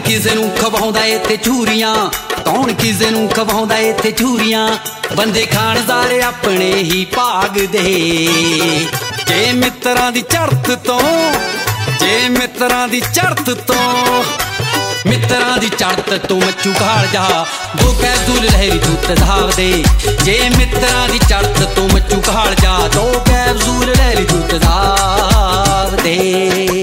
ਕਿਸੇ ਨੂੰ ਖਵਾਉਂਦਾ ਇੱਥੇ ਚੂਰੀਆਂ, ਕੌਣ ਕਿਸੇ ਨੂੰ ਖਵਾਉਂਦਾ ਇੱਥੇ ਚੂਰੀਆਂ। ਬੰਦੇ ਖਾਣਦਾਰ ਆਪਣੇ ਹੀ ਭਾਗਦੇ। ਜੇ ਮਿੱਤਰਾਂ ਦੀ ਚੜ੍ਹਤ ਤੋਂ, ਜੇ ਮਿੱਤਰਾਂ ਦੀ ਚੜ੍ਹਤ ਤੋਂ, ਮਿੱਤਰਾਂ ਦੀ ਚੜ੍ਹਤ ਤੋਂ ਮੱਚੂ ਕਾਲਜਾ, ਦੋ ਕੈਪਸੂਲ ਲਹਿਰੀ ਤੂੰ ਤੇਜ਼ਾਬ ਦੇ। ਜੇ ਮਿੱਤਰਾਂ ਦੀ ਚੜ੍ਹਤ ਤੋਂ ਮੱਚੂ ਕਾਲਜਾ, ਦੋ ਕੈਪਸੂਲ ਲਹਿਰੀ ਤੂੰ ਤੇਜ਼ਾਬ ਦੇ।